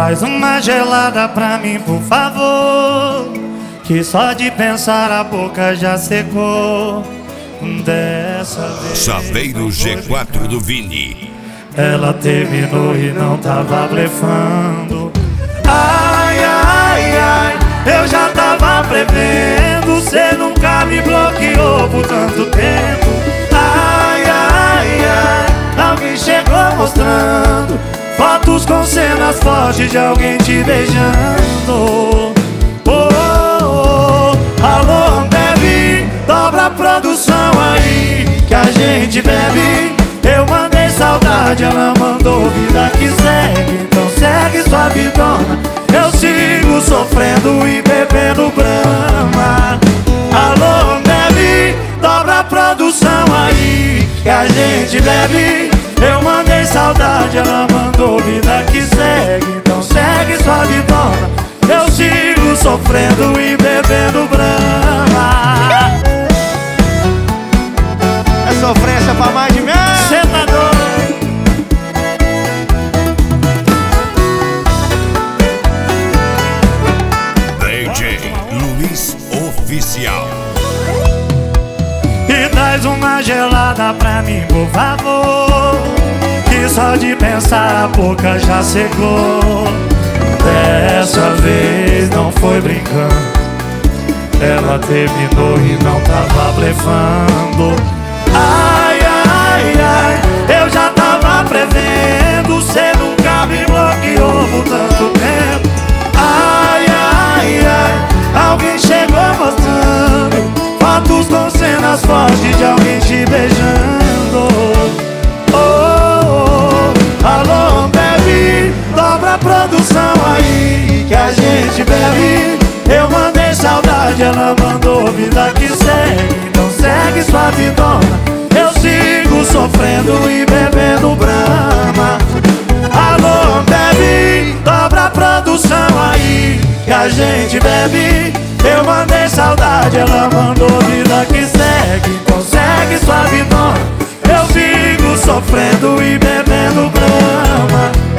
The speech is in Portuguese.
Traz uma gelada pra mim, por favor, que só de pensar a boca já secou. Dessa vez Chaveiro G4 do Vini. ela terminou e não tava blefando. Ai, ai, ai, eu já tava prevendo. Cê nunca me bloqueou por tanto tempo. Ai, ai, ai, alguém chegou mostrando fotos com cenas fortes de alguém te beijando. Oh, oh, oh. Alô, Ambev, dobra a produção aí que a gente bebe. Eu mandei saudade, ela mandou vida que segue. Então segue sua vidona, eu sigo sofrendo e bebendo Brahma. Alô, Ambev, dobra a produção aí que a gente bebe. Eu mandei saudade, ela mandou vida que segue. Então segue sua vidona, eu sigo sofrendo e bebendo Brahma. É sofrência pra mais de mim. Cê tá doido? DJ Luiz Oficial. E traz uma gelada pra mim, por favor, que só de pensar a boca já secou. Dessa vez não foi brincando, ela terminou e não tava blefando. Ai, ai, ai, eu já tava prevendo. Cê nunca me bloqueou por tanto tempo. Ai, ai, ai, alguém chegou mostrando fotos com cenas fortes de alguém te beijando. Oh, oh, oh. Alô, Ambev, dobra a produção aí que a gente bebe. Eu mandei saudade, ela mandou vida que segue. Então segue sua vidona, eu sigo sofrendo e bebendo Brahma. Alô, Ambev, dobra a produção aí que a gente bebe. Eu mandei saudade, ela mandou vida que segue. Então segue sua vidona, eu sigo sofrendo e bebendo Brahma.